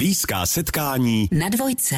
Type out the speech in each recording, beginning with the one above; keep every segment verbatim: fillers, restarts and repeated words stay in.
Blízká setkání na Dvojce.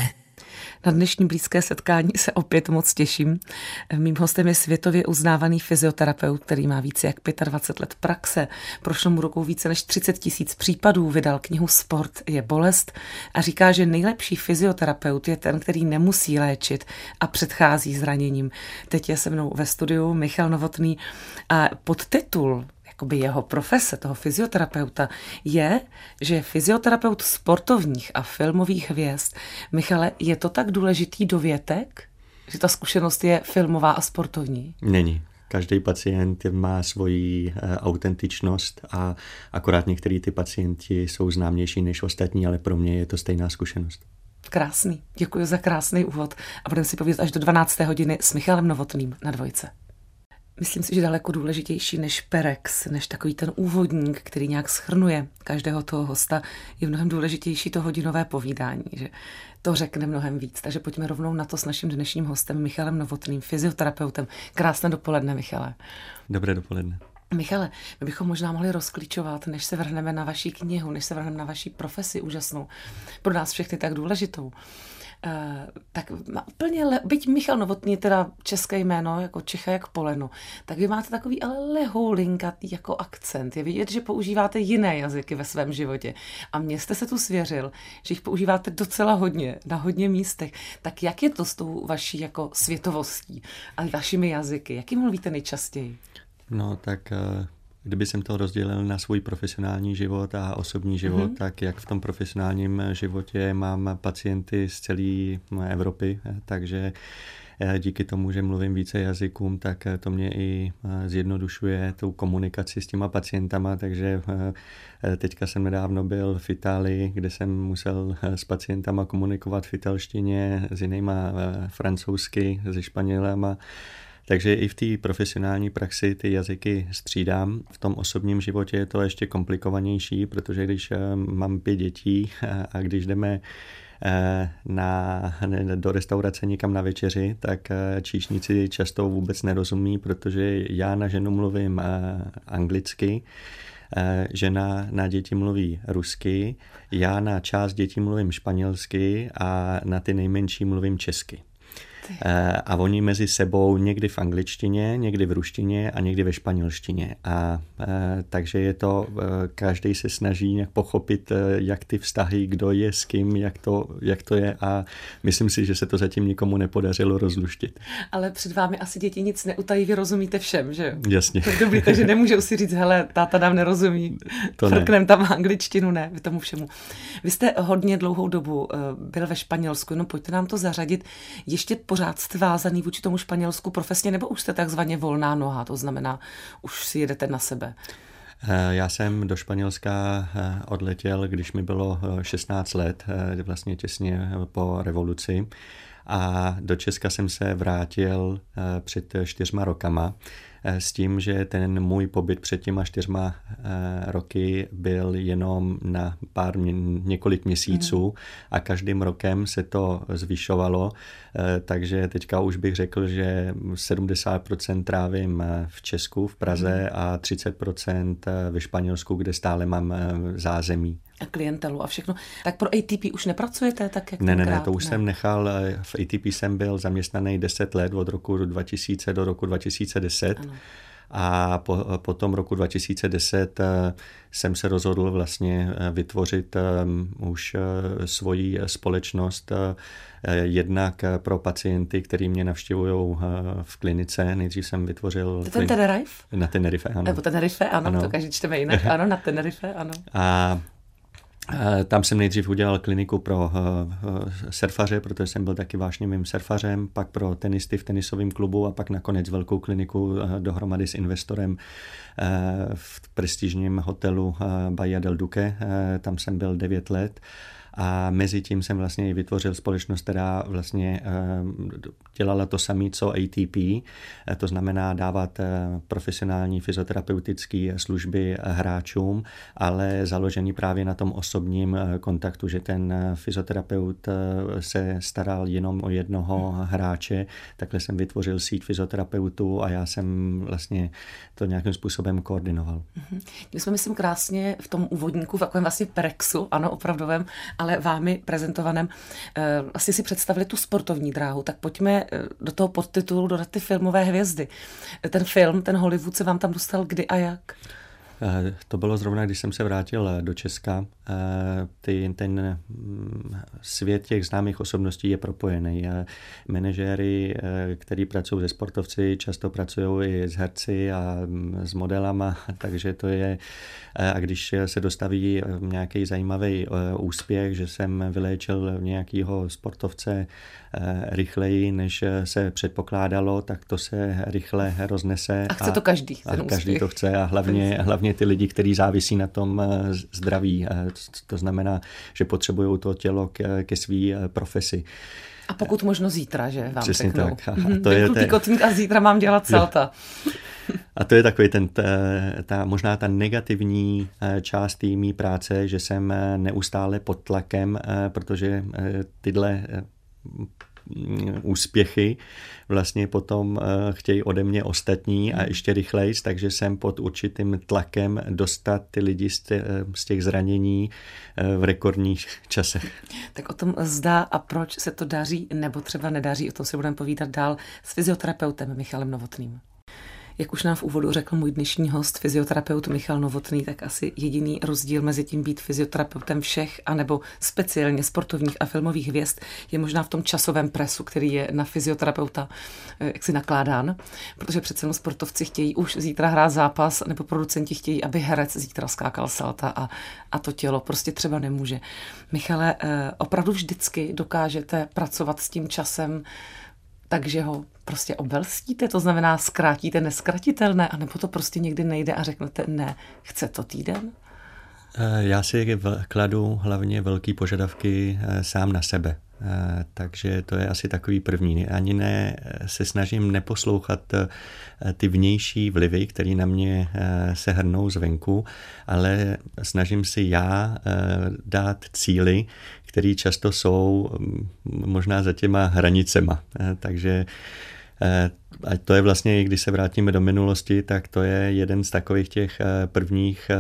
Na dnešní blízké setkání se opět moc těším. Mým hostem je světově uznávaný fyzioterapeut, který má více jak dvacet pět let praxe. Prošlo mu rukou více než třicet tisíc případů, vydal knihu Sport je bolest a říká, že nejlepší fyzioterapeut je ten, který nemusí léčit a předchází zraněním. Teď je se mnou ve studiu Michal Novotný a podtitul jakoby jeho profese, toho fyzioterapeuta, je, že je fyzioterapeut sportovních a filmových hvězd. Michale, je to tak důležitý dovětek, že ta zkušenost je filmová a sportovní? Není. Každý pacient má svoji e, autentičnost a akorát některý ty pacienti jsou známější než ostatní, ale pro mě je to stejná zkušenost. Krásný. Děkuji za krásný úvod a budeme si povědět až do dvanácté hodiny s Michalem Novotným na Dvojce. Myslím si, že daleko důležitější než perex, než takový ten úvodník, který nějak shrnuje každého toho hosta, je mnohem důležitější to hodinové povídání, že to řekne mnohem víc. Takže pojďme rovnou na to s naším dnešním hostem Michalem Novotným, fyzioterapeutem. Krásné dopoledne, Michale. Dobré dopoledne. Michale, my bychom možná mohli rozklíčovat, než se vrhneme na vaši knihu, než se vrhneme na vaši profesi úžasnou, pro nás všechny tak důležitou. Uh, tak má úplně, le, byť Michal Novotný je teda české jméno, jako Čecha jak poleno, tak vy máte takový ale lehoulinkatý jako akcent. Je vidět, že používáte jiné jazyky ve svém životě. A mně jste se tu svěřil, že jich používáte docela hodně, na hodně místech. Tak jak je to s tou vaší jako světovostí a vašimi jazyky? Jaký mluvíte nejčastěji? No tak... Uh... Kdyby jsem to rozdělil na svůj profesionální život a osobní život, mm-hmm. tak jak v tom profesionálním životě mám pacienty z celé Evropy, takže díky tomu, že mluvím více jazykům, tak to mě i zjednodušuje tu komunikaci s těma pacientama, takže teďka jsem nedávno byl v Itálii, kde jsem musel s pacientama komunikovat v italštině, s jinýma francouzsky, se Španělama. Takže i v té profesionální praxi ty jazyky střídám. V tom osobním životě je to ještě komplikovanější, protože když mám pět dětí a když jdeme na, do restaurace někam na večeři, tak číšníci často vůbec nerozumí, protože já na ženu mluvím anglicky, žena na děti mluví rusky, já na část dětí mluvím španělsky a na ty nejmenší mluvím česky. A oni mezi sebou někdy v angličtině, někdy v ruštině a někdy ve španělštině. A e, takže je to, e, každý se snaží nějak pochopit, e, jak ty vztahy, kdo je s kým, jak to, jak to je a myslím si, že se to zatím nikomu nepodařilo rozluštit. Ale před vámi asi děti nic neutají, vy rozumíte všem, že jo? Jasně. Tak dobrý, takže nemůžou si říct, hele, táta nám nerozumí, frknem tam angličtinu, ne, vy tomu všemu. Vy jste hodně dlouhou dobu byl ve Španělsku, no pojďte nám to zařadit. Ještě pořád jste vázaný vůči tomu Španělsku profesně, nebo už jste takzvaně volná noha, to znamená, už si jedete na sebe? Já jsem do Španělska odletěl, když mi bylo šestnáct let, vlastně těsně po revoluci. A do Česka jsem se vrátil před čtyřma rokama s tím, že ten můj pobyt před těma čtyřma roky byl jenom na pár několik měsíců mm. a každým rokem se to zvyšovalo, takže teďka už bych řekl, že sedmdesát procent trávím v Česku, v Praze a třicet procent ve Španělsku, kde stále mám zázemí. A klientelu a všechno. Tak pro A T P už nepracujete tak, jak Ne, ne, tenkrát? ne, to už ne. jsem nechal. V A T P jsem byl zaměstnaný deset let, od roku dva tisíce do roku dva tisíce deset. Ano. A po, po tom roku dva tisíce deset jsem se rozhodl vlastně vytvořit um, už uh, svoji společnost uh, jednak pro pacienty, kteří mě navštěvují uh, v klinice. Nejdřív jsem vytvořil... To ten Tenerife? Na Tenerife, ano. Nebo Tenerife, ano, ano. To každý čteme jinak. Ano, na Tenerife, ano. A tam jsem nejdřív udělal kliniku pro surfaře, protože jsem byl taky vášnivým surfařem, pak pro tenisty v tenisovém klubu a pak nakonec velkou kliniku dohromady s investorem v prestižním hotelu Bahia del Duque. Tam jsem byl devět let. A mezi tím jsem vlastně vytvořil společnost, která vlastně dělala to samé, co A T P, to znamená dávat profesionální fyzioterapeutické služby hráčům, ale založený právě na tom osobním kontaktu, že ten fyzioterapeut se staral jenom o jednoho hráče, takhle jsem vytvořil síť fyzioterapeutů a já jsem vlastně to nějakým způsobem koordinoval. My jsme, myslím, krásně v tom úvodníku, v takovém vlastně perexu, ano, opravdovém, ale vámi prezentovaném. Asi si představili tu sportovní dráhu, tak pojďme do toho podtitulu dodat ty filmové hvězdy. Ten film, ten Hollywood se vám tam dostal kdy a jak? To bylo zrovna, když jsem se vrátil do Česka. Ty, ten svět těch známých osobností je propojený. Manažéry, kteří pracují se sportovci, často pracují i s herci a s modelama, takže to je... A když se dostaví nějaký zajímavý úspěch, že jsem vyléčil nějakého sportovce rychleji, než se předpokládalo, tak to se rychle roznese. A chce to každý. A každý to chce a hlavně, hlavně ty lidi, kteří závisí na tom zdraví. To znamená, že potřebují to tělo ke, ke svý profesi. A pokud možno zítra, že vám Přesně řeknou. Tak. A to je te... kotník a zítra mám dělat salta. A to je takový ten, ta, ta, možná ta negativní část té mý práce, že jsem neustále pod tlakem, protože tyhle úspěchy vlastně potom chtějí ode mě ostatní a ještě rychlejc, takže jsem pod určitým tlakem dostat ty lidi z těch zranění v rekordních časech. Tak o tom zda a proč se to daří nebo třeba nedaří, o tom si budeme povídat dál s fyzioterapeutem Michalem Novotným. Jak už nám v úvodu řekl můj dnešní host, fyzioterapeut Michal Novotný, tak asi jediný rozdíl mezi tím být fyzioterapeutem všech anebo speciálně sportovních a filmových hvězd je možná v tom časovém presu, který je na fyzioterapeuta jaksi nakládán, protože přece jenom sportovci chtějí už zítra hrát zápas nebo producenti chtějí, aby herec zítra skákal salta a, a to tělo prostě třeba nemůže. Michale, opravdu vždycky dokážete pracovat s tím časem, takže ho prostě obelstíte, to znamená zkrátíte neskratitelné, anebo to prostě někdy nejde a řeknete ne, chce to týden? Já si kladu hlavně velký požadavky sám na sebe. Takže to je asi takový první. Ani ne se snažím neposlouchat ty vnější vlivy, které na mě se hrnou zvenku, ale snažím si já dát cíly, které často jsou možná za těma hranicema. Takže a to je vlastně, když se vrátíme do minulosti, tak to je jeden z takových těch prvních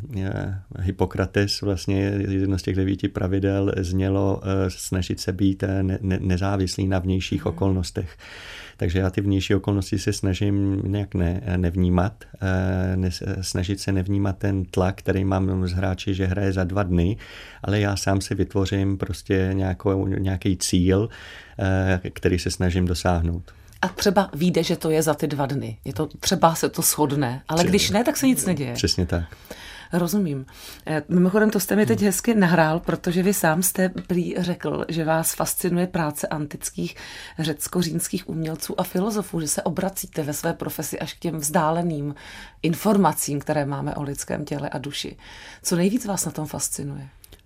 Hippokrates, vlastně jedno z těch devíti pravidel znělo snažit se být ne, ne, nezávislý na vnějších okolnostech. Takže já ty vnější okolnosti se snažím nějak ne, nevnímat, ne, snažit se nevnímat ten tlak, který mám z hráči, že hraje za dva dny, ale já sám si vytvořím prostě nějakou, nějaký cíl, který se snažím dosáhnout. A třeba vyjde, že to je za ty dva dny. Je to, třeba se to shodne, ale když ne, tak se nic neděje. Přesně tak. Rozumím. Mimochodem, to jste mi teď hezky nahrál, protože vy sám jste prý řekl, že vás fascinuje práce antických řecko-římských umělců a filozofů, že se obracíte ve své profesi až k těm vzdáleným informacím, které máme o lidském těle a duši. Co nejvíc vás na tom fascinuje?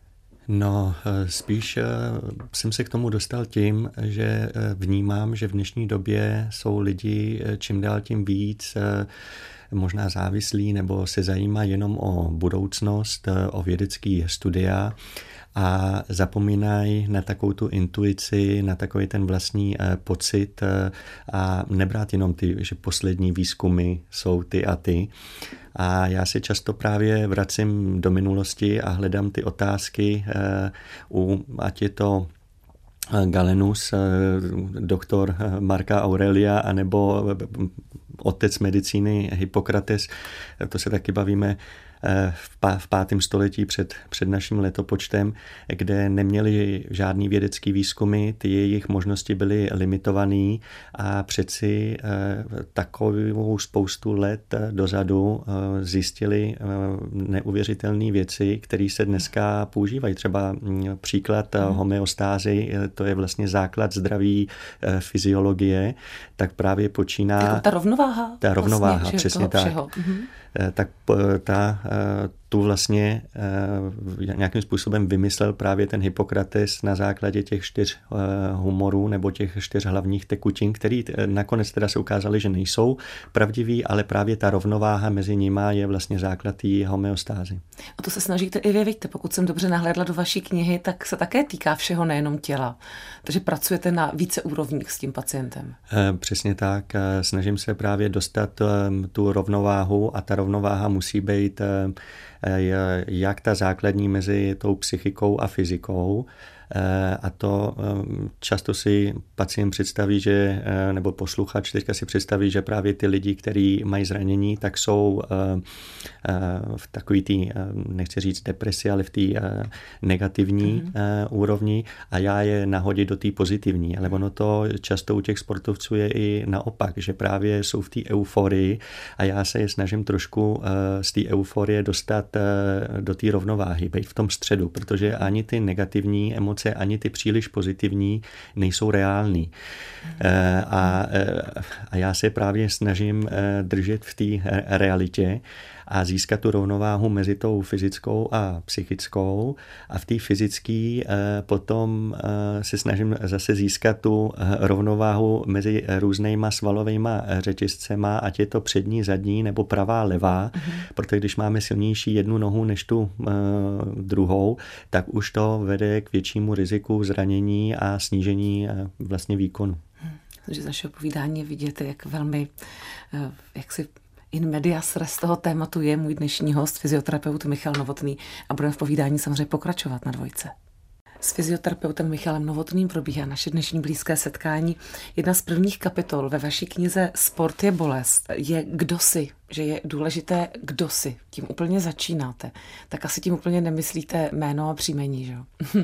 No, spíš jsem se k tomu dostal tím, že vnímám, že v dnešní době jsou lidi čím dál tím víc možná závislí nebo se zajímají jenom o budoucnost, o vědecký studia a zapomínají na takovou tu intuici, na takový ten vlastní pocit a nebrát jenom ty, že poslední výzkumy jsou ty a ty. A já se často právě vracím do minulosti a hledám ty otázky, u, ať je to Galenus, doktor Marka Aurelia, anebo otec medicíny Hippokrates, to se taky bavíme v pátém století před, před naším letopočtem, kde neměli žádný vědecký výzkumy, ty jejich možnosti byly limitované a přeci takovou spoustu let dozadu zjistili neuvěřitelné věci, které se dneska používají. Třeba příklad homeostázy, to je vlastně základ zdraví fyziologie, tak právě počíná... Jako ta rovnováha? Ta rovnováha, vlastně, přesně tak. Všeho. Mhm. Tak ta, tu vlastně nějakým způsobem vymyslel právě ten Hippokrates na základě těch čtyř humorů nebo těch čtyř hlavních tekutin, který nakonec teda se ukázaly, že nejsou pravdivý, ale právě ta rovnováha mezi nima je vlastně základ té homeostázy. A to se snažíte i vy, vidíte, pokud jsem dobře nahlédla do vaší knihy, tak se také týká všeho, nejenom těla. Takže pracujete na více úrovních s tím pacientem. Přesně tak. Snažím se právě dostat tu rovnováhu a ta rovnováha musí být jak ta základní mezi tou psychikou a fyzikou. A to často si pacient představí, že, nebo posluchač teďka si představí, že právě ty lidi, kteří mají zranění, tak jsou v takový tý, nechci říct depresi, ale v té negativní mm-hmm. úrovni a já je nahodit do té pozitivní. Ale ono to často u těch sportovců je i naopak, že právě jsou v té euforii a já se je snažím trošku z té euforie dostat do té rovnováhy, být v tom středu, protože ani ty negativní emoce ani ty příliš pozitivní nejsou reální. A, a já se právě snažím držet v té realitě a získat tu rovnováhu mezi tou fyzickou a psychickou a v té fyzické potom se snažím zase získat tu rovnováhu mezi různýma svalovýma řetězcema, ať je to přední, zadní nebo pravá, levá, mm-hmm. protože když máme silnější jednu nohu než tu druhou, tak už to vede k většímu riziku zranění a snížení vlastně výkonu. Takže z našeho povídání vidíte, jak velmi, jak si in medias res toho tématu je můj dnešní host, fyzioterapeut Michal Novotný a budeme v povídání samozřejmě pokračovat na dvojce. S fyzioterapeutem Michalem Novotným probíhá naše dnešní blízké setkání. Jedna z prvních kapitol ve vaší knize Sport je bolest je kdo jsi, že je důležité kdo jsi. Tím úplně začínáte. Tak asi tím úplně nemyslíte jméno a příjmení, že jo?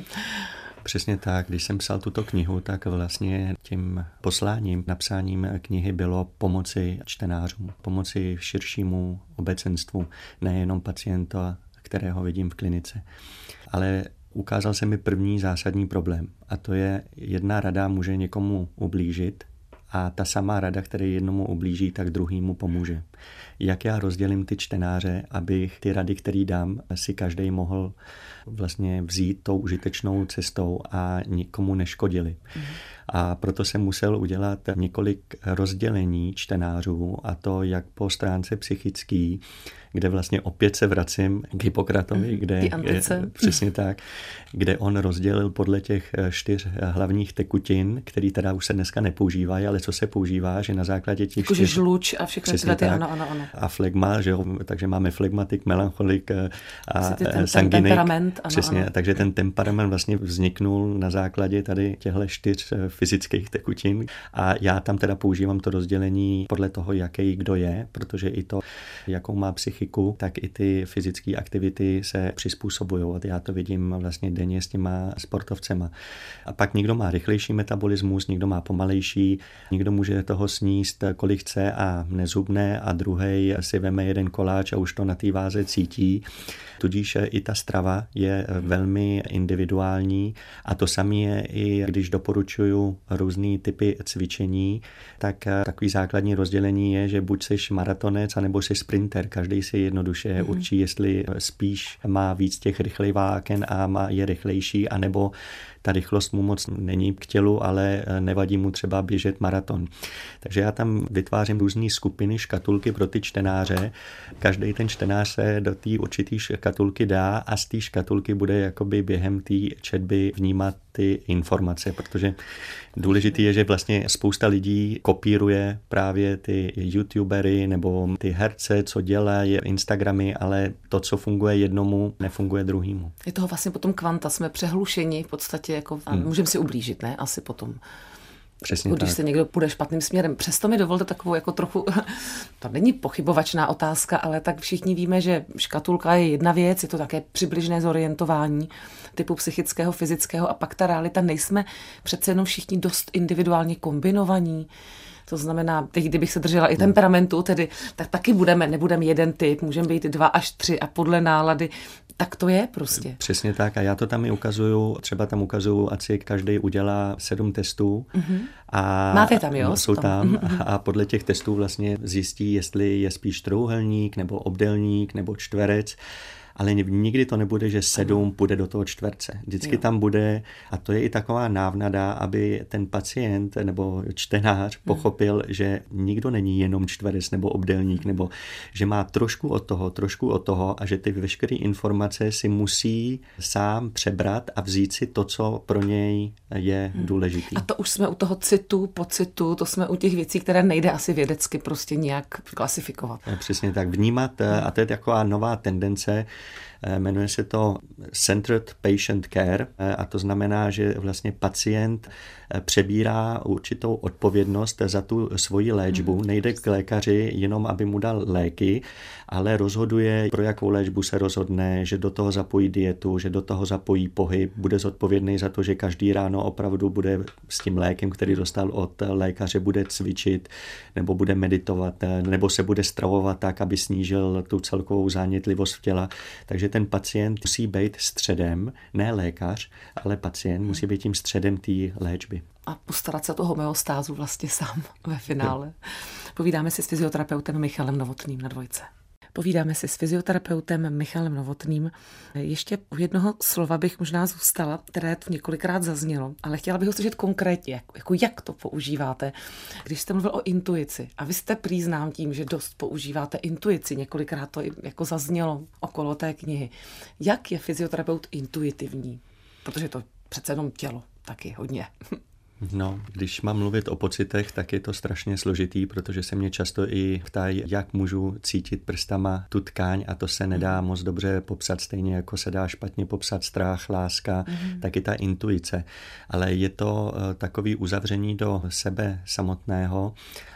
Přesně tak. Když jsem psal tuto knihu, tak vlastně tím posláním, napsáním knihy bylo pomoci čtenářům, pomoci širšímu obecenstvu, nejenom pacienta, kterého vidím v klinice. Ale ukázal se mi první zásadní problém a to je, jedna rada může někomu ublížit a ta samá rada, který jednomu ublíží, tak druhýmu pomůže. Jak já rozdělím ty čtenáře, abych ty rady, které dám, si každý mohl vlastně vzít tou užitečnou cestou a nikomu neškodili. Mm. A proto jsem musel udělat několik rozdělení čtenářů, a to jak po stránce psychický, kde vlastně opět se vracím k Hippokratovi, kde, přesně tak, kde on rozdělil podle těch čtyř hlavních tekutin, které teda už se dneska nepoužívají, ale co se používá, že na základě těch čtyř... žluč a všechny tyhle ty, ano, ano, ano. A flegma, že jo, takže máme flegmatik, melancholik a ten, sanguinik. Temperament, ano, přesně, ano. Takže ten temperament vlastně vzniknul na základě tady těchto čtyř fyzických tekutin a já tam teda používám to rozdělení podle toho, jaký kdo je, protože i to, jakou má psychiku, tak i ty fyzické aktivity se přizpůsobují. Já to vidím vlastně denně s těma sportovcema. A pak někdo má rychlejší metabolismus, někdo má pomalejší, někdo může toho sníst, kolik chce a nezhubne a druhej si veme jeden koláč a už to na té váze cítí. Tudíž i ta strava je velmi individuální a to samé je i když doporučuju různý typy cvičení, tak takový základní rozdělení je, že buď jsi maratonec, anebo jsi sprinter. Každý si jednoduše mm. určí, jestli spíš má víc těch rychlých vláken a má, je rychlejší, anebo ta rychlost mu moc není k tělu, ale nevadí mu třeba běžet maraton. Takže já tam vytvářím různé skupiny, škatulky pro ty čtenáře. Každý ten čtenář se do té určité škatulky dá a z té škatulky bude jakoby během té četby vnímat ty informace, protože důležitý je, že vlastně spousta lidí kopíruje právě ty youtubery nebo ty herce, co dělají Instagramy, ale to, co funguje jednomu, nefunguje druhýmu. Je toho vlastně potom kvanta, jsme přehlušeni v podstatě, jako, a hmm. můžeme si ublížit, ne? Asi potom. Přesně když tak. se někdo půjde špatným směrem. Přesto mi dovolte takovou jako trochu, to není pochybovačná otázka, ale tak všichni víme, že škatulka je jedna věc, je to také přibližné zorientování typu psychického, fyzického a pak ta realita, nejsme přece jenom všichni dost individuálně kombinovaní. To znamená, teď kdybych se držela i temperamentu, tedy, tak taky budeme, nebudeme jeden typ, můžeme být dva až tři a podle nálady, tak to je prostě. Přesně tak a já to tam i ukazuju, třeba tam ukazuju, ať si každý udělá sedm testů. Mm-hmm. A máte tam, jo? Jsou tam a podle těch testů vlastně zjistí, jestli je spíš trojúhelník nebo obdélník nebo čtverec. Ale nikdy to nebude, že sedm půjde do toho čtverce. Vždycky jo. Tam bude, a to je i taková návnada, aby ten pacient nebo čtenář pochopil, hmm. že nikdo není jenom čtverec nebo obdélník, nebo že má trošku od toho, trošku od toho a že ty veškeré informace si musí sám přebrat a vzít si to, co pro něj je hmm. důležitý. A to už jsme u toho citu, pocitu, to jsme u těch věcí, které nejde asi vědecky prostě nějak klasifikovat. Přesně tak, vnímat, hmm. a to je taková nová tendence, Jmenuje se to Centered Patient Care a to znamená, že vlastně pacient přebírá určitou odpovědnost za tu svoji léčbu. Nejde k lékaři jenom, aby mu dal léky, ale rozhoduje, pro jakou léčbu se rozhodne, že do toho zapojí dietu, že do toho zapojí pohyb, bude zodpovědný za to, že každý ráno opravdu bude s tím lékem, který dostal od lékaře, bude cvičit, nebo bude meditovat, nebo se bude stravovat tak, aby snížil tu celkovou zánětlivost v těla. Takže ten pacient musí být středem, ne lékař, ale pacient musí být tím středem té léčby. A postarat se o tu homeostázu vlastně sám ve finále. Povídáme si s fyzioterapeutem Michalem Novotným na Dvojce. Povídáme si s fyzioterapeutem Michalem Novotným. Ještě u jednoho slova bych možná zůstala, které tu několikrát zaznělo, ale chtěla bych ho slyšet konkrétně, jak, jako jak to používáte. Když jste mluvil o intuici a vy jste prý znám tím, že dost používáte intuici, několikrát to jako zaznělo okolo té knihy. Jak je fyzioterapeut intuitivní? Protože to přece jenom tělo taky hodně. No, když mám mluvit o pocitech, tak je to strašně složitý, protože se mě často i ptají, jak můžu cítit prstama tu tkáň a to se nedá moc dobře popsat, stejně jako se dá špatně popsat strach, láska, mm. taky ta intuice. Ale je to takový uzavření do sebe samotného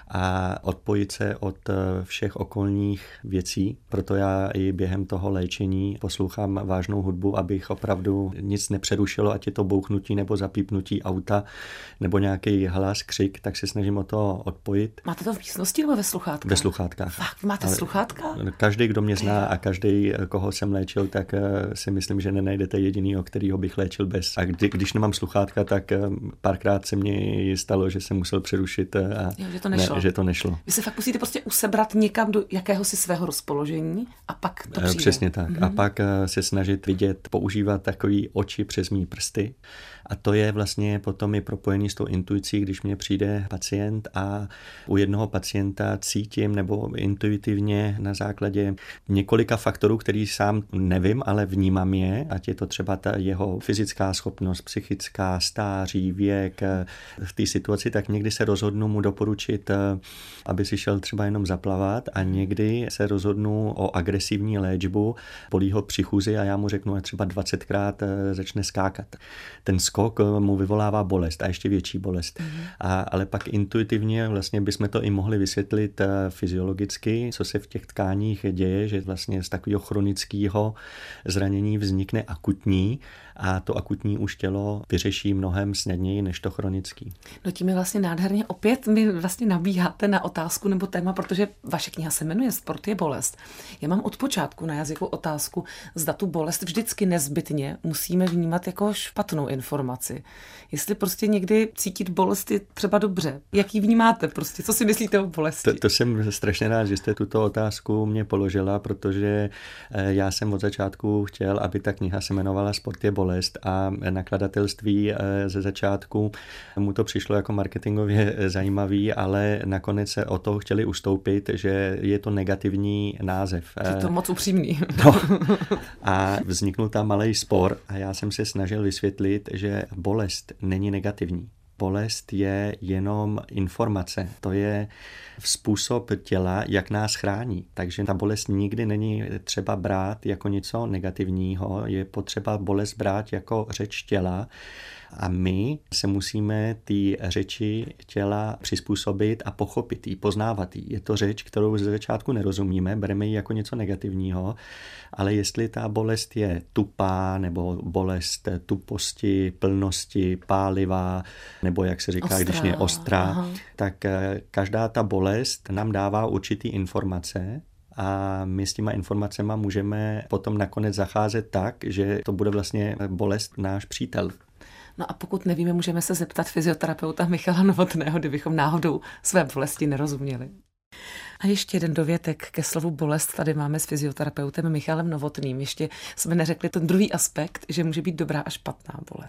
a odpojit se od všech okolních věcí. Proto já i během toho léčení poslouchám vážnou hudbu, abych opravdu nic nepřerušilo, ať je to bouchnutí nebo zapípnutí auta, nebo nějaký hlas, křik, tak se snažím o to odpojit. Máte to v místnosti nebo ve sluchátkách? Ve sluchátkách. Fakt, máte Ale sluchátka? Každý, kdo mě zná a každý, koho jsem léčil, tak si myslím, že nenajdete jedinýho, kterýho bych léčil bez. A kdy, když nemám sluchátka, tak párkrát se mně stalo, že jsem musel přerušit a jo, že to nešlo. Ne, že to nešlo. Vy se fakt musíte prostě usebrat někam do jakéhosi svého rozpoložení a pak to přijde. Přesně tak. Mm-hmm. A pak se snažit vidět, používat takový oči přes mý prsty. A to je vlastně potom i propojený s tou intuicí, když mě přijde pacient a u jednoho pacienta cítím nebo intuitivně na základě několika faktorů, který sám nevím, ale vnímám je, ať je to třeba ta jeho fyzická schopnost, psychická, stáří, věk v té situaci, tak někdy se rozhodnu mu doporučit, aby si šel třeba jenom zaplavat a někdy se rozhodnu o agresivní léčbu, bolí ho při chůzi a já mu řeknu, že třeba dvacetkrát začne skákat. Ten skok mu vyvolává bolest a ještě větší bolest. Mm. A, ale pak intuitivně vlastně bychom to i mohli vysvětlit fyziologicky, co se v těch tkáních děje, že vlastně z takového chronického zranění vznikne akutní a to akutní už tělo vyřeší mnohem snadněji než to chronický. No tím je vlastně nádherně opět mi vlastně nabíháte na otázku nebo téma, protože vaše kniha se jmenuje Sport je bolest. Já mám od počátku na jazyku otázku, zda tu bolest vždycky nezbytně musíme vnímat jako špatnou informaci. Jestli prostě někdy cítit bolest je třeba dobře. Jak ji vnímáte prostě? Co si myslíte o bolesti? To, to jsem strašně rád, že jste tuto otázku mě položila, protože já jsem od začátku chtěl, aby ta kniha se jmenovala Sport je bolest a nakladatelství ze začátku mu to přišlo jako marketingově zajímavý, ale nakonec se o to chtěli ustoupit, že je to negativní název. Je to moc upřímný. No. A vzniknul tam malej spor a já jsem se snažil vysvětlit, že bolest není negativní. Bolest je jenom informace. To je způsob těla, jak nás chrání. Takže ta bolest nikdy není třeba brát jako něco negativního. Je potřeba bolest brát jako řeč těla. A my se musíme ty řeči těla přizpůsobit a pochopit ji, poznávat ji. Je to řeč, kterou ze začátku nerozumíme, bereme ji jako něco negativního, ale jestli ta bolest je tupá, nebo bolest tuposti, plnosti, pálivá, nebo jak se říká, ostrá. Když je ostrá, aha. tak každá ta bolest nám dává určitý informace, a my s těma informacemi můžeme potom nakonec zacházet tak, že to bude vlastně bolest náš přítel. No a pokud nevíme, můžeme se zeptat fyzioterapeuta Michala Novotného, kdybychom náhodou své bolesti nerozuměli. A ještě jeden dovětek ke slovu bolest tady máme s fyzioterapeutem Michalem Novotným. Ještě jsme neřekli ten druhý aspekt, že může být dobrá a špatná bolest.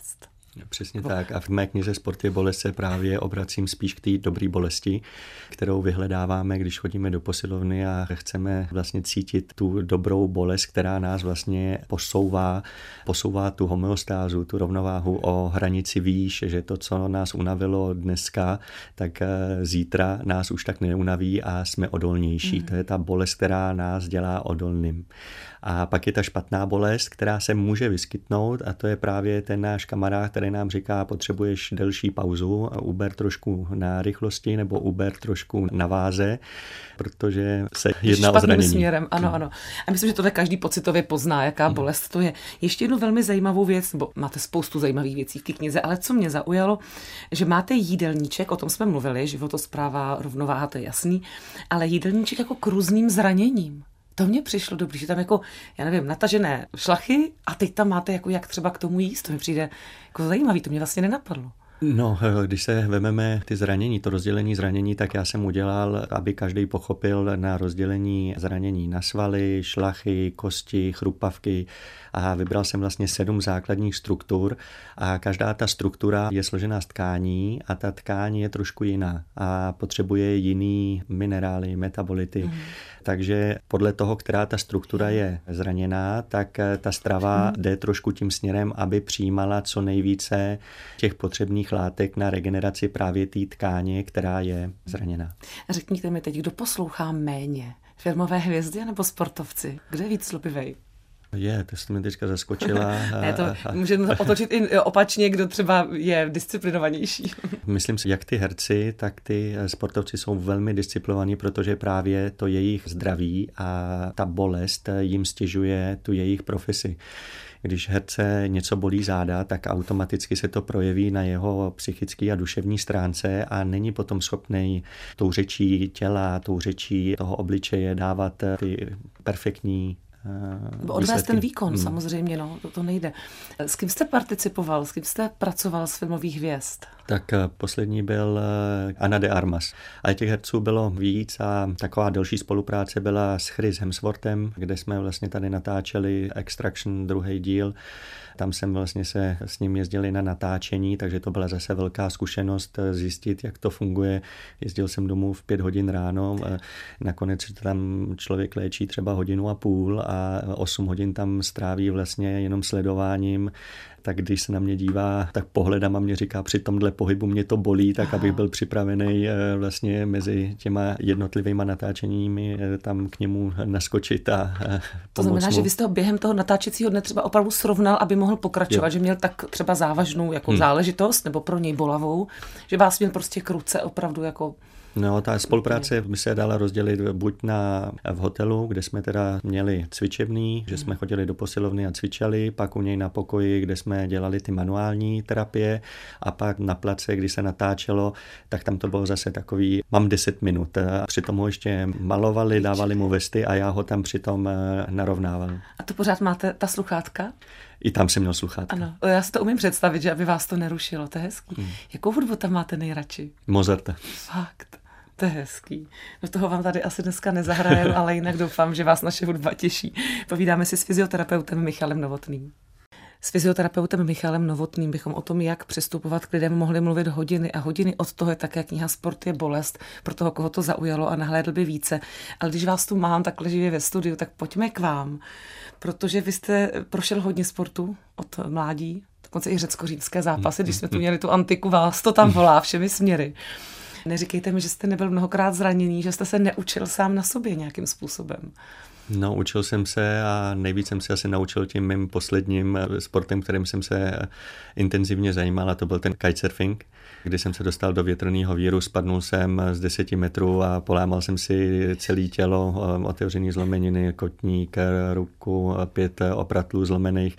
Přesně tak. A v mé knize Sport je bolest se právě obracím spíš k té dobré bolesti, kterou vyhledáváme, když chodíme do posilovny a chceme vlastně cítit tu dobrou bolest, která nás vlastně posouvá, posouvá tu homeostázu, tu rovnováhu o hranici výš, že to, co nás unavilo dneska, tak zítra nás už tak neunaví a jsme odolnější. Mm. To je ta bolest, která nás dělá odolným. A pak je ta špatná bolest, která se může vyskytnout a to je právě ten náš kamarád, který nám říká, potřebuješ delší pauzu, uber trošku na rychlosti nebo uber trošku na váze, protože se jedná o zranění. Směrem, ano, ano. A myslím, že tohle každý pocitově pozná, jaká bolest to je. Ještě jednu velmi zajímavou věc, bo máte spoustu zajímavých věcí v té knize, ale co mě zaujalo, že máte jídelníček, o tom jsme mluvili, životospráva, rovnováha, to je jasný, ale jídelníček jako k různým zraněním. To mně přišlo dobrý, že tam jako, já nevím, natažené šlachy a teď tam máte jako jak třeba k tomu jíst. To mi přijde jako zajímavý, to mě vlastně nenapadlo. No, když se vememe ty zranění, to rozdělení zranění, tak já jsem udělal, aby každý pochopil na rozdělení zranění na svaly, šlachy, kosti, chrupavky a vybral jsem vlastně sedm základních struktur a každá ta struktura je složená z tkání a ta tkání je trošku jiná a potřebuje jiný minerály, metabolity. Mm. Takže podle toho, která ta struktura je zraněná, tak ta strava mm. jde trošku tím směrem, aby přijímala co nejvíce těch potřebných látek na regeneraci právě té tkáně, která je zraněná. Řekněte mi teď, kdo poslouchá méně? Filmové hvězdy nebo sportovci? Kdo je víc slupivej? Je, to jste mi teďka zaskočila. Ne, to můžeme otočit i opačně, kdo třeba je disciplinovanější. Myslím si, jak ty herci, tak ty sportovci jsou velmi disciplinovaní, protože právě to jejich zdraví a ta bolest jim stěžuje tu jejich profesi. Když herce něco bolí záda, tak automaticky se to projeví na jeho psychické a duševní stránce a není potom schopný tou řečí těla, tou řečí toho obličeje dávat ty perfektní odvést ten výkon, hmm. samozřejmě, no, to, to nejde. S kým jste participoval, s kým jste pracoval z filmových hvězd? Tak poslední byl Ana de Armas. Ale těch herců bylo víc a taková delší spolupráce byla s Chris Hemsworthem, kde jsme vlastně tady natáčeli Extraction druhý díl. Tam jsem vlastně se s ním jezdili na natáčení, takže to byla zase velká zkušenost zjistit, jak to funguje. Jezdil jsem domů v pět hodin ráno, nakonec tam člověk léčí třeba hodinu a půl a osm hodin tam stráví vlastně jenom sledováním. Tak když se na mě dívá, tak pohledem a mě říká, při tomhle pohybu mě to bolí, tak abych byl připravený vlastně mezi těma jednotlivými natáčeními tam k němu naskočit a pomoct. To znamená, mu. že vy jste ho během toho natáčecího dne třeba opravdu srovnal, aby mohl pokračovat, jo. Že měl tak třeba závažnou jako hmm. záležitost nebo pro něj bolavou, že vás měl prostě k ruce opravdu jako... No, ta spolupráce by se dala rozdělit buď na, v hotelu, kde jsme teda měli cvičebný, že jsme chodili do posilovny a cvičili, pak u něj na pokoji, kde jsme dělali ty manuální terapie a pak na place, kdy se natáčelo, tak tam to bylo zase takový, mám deset minut. A přitom ho ještě malovali, dávali mu vesty a já ho tam přitom narovnával. A to pořád máte ta sluchátka? I tam jsem měl sluchátka. Ano, já si to umím představit, že aby vás to nerušilo, to je hezký. Hmm. Jakou hudbu tam máte nejradši? Mozarta. Fakt. To je hezký. No toho vám tady asi dneska nezahrajeme, ale jinak doufám, že vás naše hudba těší. Povídáme si s fyzioterapeutem Michalem Novotným. S fyzioterapeutem Michalem Novotným bychom o tom, jak přistupovat k lidem, mohli mluvit hodiny a hodiny. Od toho je také kniha Sport je bolest, pro toho, koho to zaujalo a nahlédl by více. Ale když vás tu mám takhle živě ve studiu, tak pojďme k vám, protože vy jste prošel hodně sportu od mládí, dokonce i řecko-římské zápasy, když jsme tu měli tu antiku, vás to tam volá všemi směry. Neříkejte mi, že jste nebyl mnohokrát zraněný, že jste se neučil sám na sobě nějakým způsobem. No, učil jsem se a nejvíc jsem se asi naučil tím mým posledním sportem, kterým jsem se intenzivně zajímal, a to byl ten kitesurfing, kdy jsem se dostal do větrného víru, spadnul jsem z deseti metrů a polámal jsem si celé tělo, otevřený zlomeniny, kotník, ruku, pět opratlů zlomených.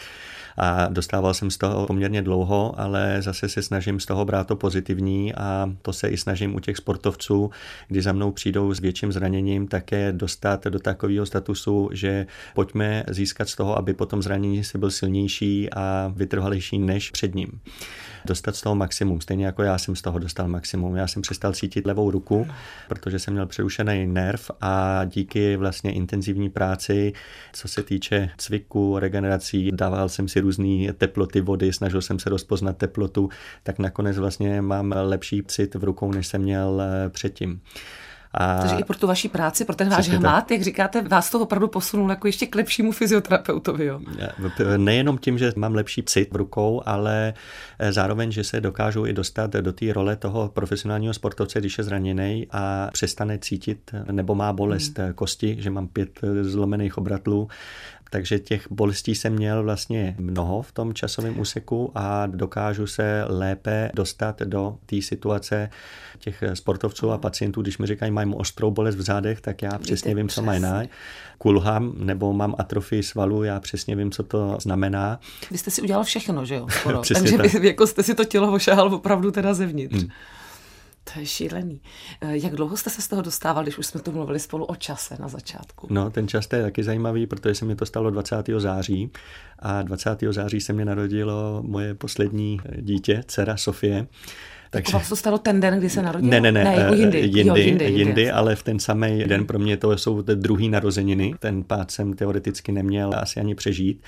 A dostával jsem z toho poměrně dlouho, ale zase se snažím z toho brát to pozitivní a to se i snažím u těch sportovců, kdy za mnou přijdou s větším zraněním, také dostat do takového statusu, že pojďme získat z toho, aby po tom zranění se byl silnější a vytrvalejší než před ním. dostat z toho maximum. Stejně jako já jsem z toho dostal maximum. Já jsem přestal cítit levou ruku, protože jsem měl přerušený nerv a díky vlastně intenzivní práci, co se týče cviku, regenerací, dával jsem si různé teploty vody, snažil jsem se rozpoznat teplotu, tak nakonec vlastně mám lepší cit v rukou, než jsem měl předtím. A... Takže i pro tu vaši práci, pro ten váš hmat, jak říkáte, vás to opravdu posunul jako ještě k lepšímu fyzioterapeutovi, jo? Nejenom tím, že mám lepší cit v rukou, ale zároveň, že se dokážu i dostat do té role toho profesionálního sportovce, když je zraněný a přestane cítit nebo má bolest hmm. kosti, že mám pět zlomených obratlů. Takže těch bolestí jsem měl vlastně mnoho v tom časovém úseku a dokážu se lépe dostat do té situace těch sportovců a pacientů, když mi říkají, mají ostrou bolest v zádech, tak já přesně vím, co mají na. Kulhám nebo mám atrofii svalu, já přesně vím, co to znamená. Vy jste si udělal všechno, že jo? Skoro. Takže tak. Vy, jako jste si to tělo ošahal opravdu teda zevnitř. Hmm. To je šílený. Jak dlouho jste se z toho dostával, když už jsme tu mluvili spolu o čase na začátku? No, ten čas je taky zajímavý, protože se mi to stalo dvacátého září a dvacátého září se mě narodilo moje poslední dítě, dcera Sofie. Takže vás to stalo ten den, kdy se narodilo? Ne, ne, ne, ne jako jindy, jindy, jo, jindy, jindy, jindy, ale v ten samý den pro mě to jsou druhý narozeniny. Ten pád jsem teoreticky neměl asi ani přežít.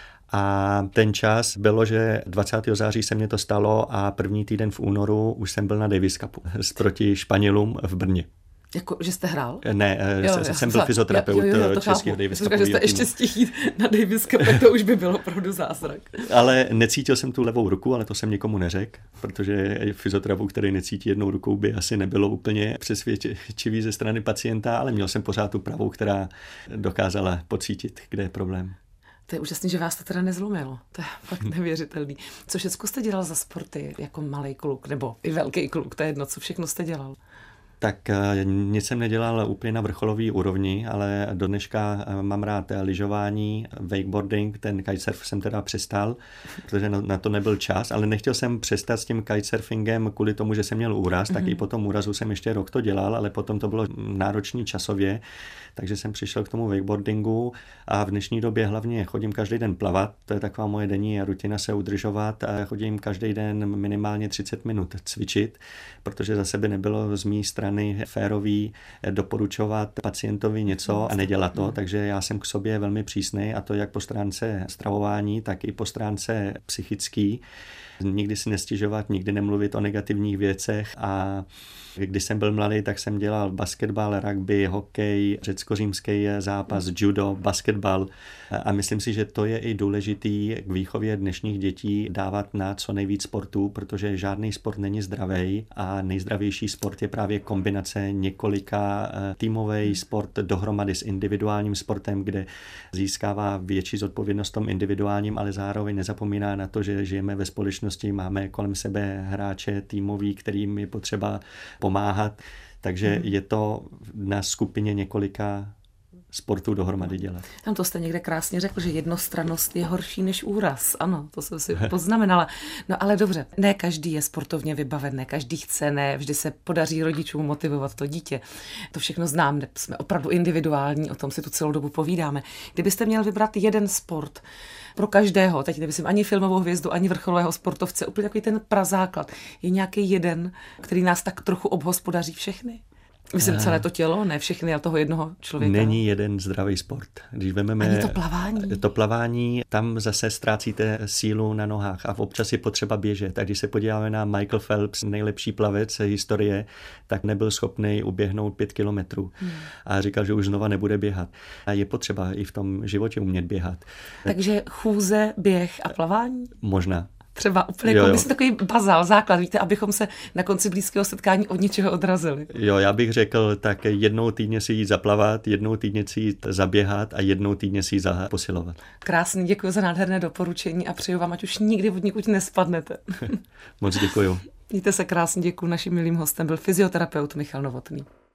A ten čas bylo, že dvacátého září se mě to stalo a první týden v únoru už jsem byl na Davis Cupu proti Španělům v Brně. Jako, že jste hrál? Ne, jo, jsem, jsem byl fyzioterapeut českého Davis Cupu. Že jste ještě stihl na Davis Cup, to už by bylo opravdu zázrak. Ale necítil jsem tu levou ruku, ale to jsem nikomu neřekl, protože fyzioterapeut, který necítí jednou rukou, by asi nebylo úplně přesvědčivý ze strany pacienta, ale měl jsem pořád tu pravou, která dokázala pocítit, kde je problém. To je úžasný, že vás to teda nezlomilo. To je fakt neuvěřitelný. Co všechno jste dělal za sporty jako malý kluk, nebo i velký kluk, to je jedno, co všechno jste dělal? Tak nic jsem nedělal úplně na vrcholové úrovni, ale do dneška mám rád lyžování, wakeboarding, ten kitesurf jsem teda přestal, protože na to nebyl čas, ale nechtěl jsem přestat s tím kitesurfingem kvůli tomu, že jsem měl úraz, mm-hmm. tak i po tom úrazu jsem ještě rok to dělal, ale potom to bylo náročný časově, takže jsem přišel k tomu wakeboardingu a v dnešní době hlavně chodím každý den plavat, to je taková moje denní rutina se udržovat a chodím každý den minimálně třicet minut cvičit, protože za sebe nebylo z mé strany férový doporučovat pacientovi něco a nedělat to, takže já jsem k sobě velmi přísnej a to jak po stránce stravování, tak i po stránce psychický. Nikdy si nestěžovat, nikdy nemluvit o negativních věcech a když jsem byl mladý, tak jsem dělal basketbal, rugby, hokej, řecko-římský zápas, judo, basketbal a myslím si, že to je i důležitý k výchově dnešních dětí dávat na co nejvíc sportů, protože žádný sport není zdravý a nejzdravější sport je právě kombinace několika týmový sport dohromady s individuálním sportem, kde získává větší zodpovědnost tom individuálním, ale zároveň nezapomíná na to, že žijeme ve společnosti, máme kolem sebe hráče týmový, kterým je potřeba pomáhat, takže hmm. je to na skupině několika sportů dohromady dělat. Tam to jste někde krásně řekl, že jednostrannost je horší než úraz. Ano, to jsem si poznamenala. No ale dobře, ne každý je sportovně vybaven, ne každý chce, ne vždy se podaří rodičům motivovat to dítě. To všechno znám, jsme opravdu individuální, o tom si tu celou dobu povídáme. Kdybyste měl vybrat jeden sport pro každého, teď nemyslím ani filmovou hvězdu, ani vrcholového sportovce, úplně takový ten prazáklad, je nějaký jeden, který nás tak trochu obhospodaří všechny? Myslím celé to tělo, ne všechny, ale toho jednoho člověka. Není jeden zdravý sport. Když vememe ani to plavání. To plavání, tam zase ztrácíte sílu na nohách a občas je potřeba běžet. A když se podíváme na Michael Phelps, nejlepší plavec historie, tak nebyl schopný uběhnout pět kilometrů. Hmm. A říkal, že už znova nebude běhat. A je potřeba i v tom životě umět běhat. Takže chůze, běh a plavání? Možná. Třeba úplně jako myslím takový bazál, základ, víte, abychom se na konci blízkého setkání od něčeho odrazili. Jo, já bych řekl, tak jednou týdně si jít zaplavat, jednou týdně si jít zaběhat a jednou týdně si jít posilovat. Krásný, děkuji za nádherné doporučení a přeju vám, ať už nikdy od nikud nespadnete. Moc děkuju. Mějte se krásně, děkuji. Naším milým hostem byl fyzioterapeut Michal Novotný.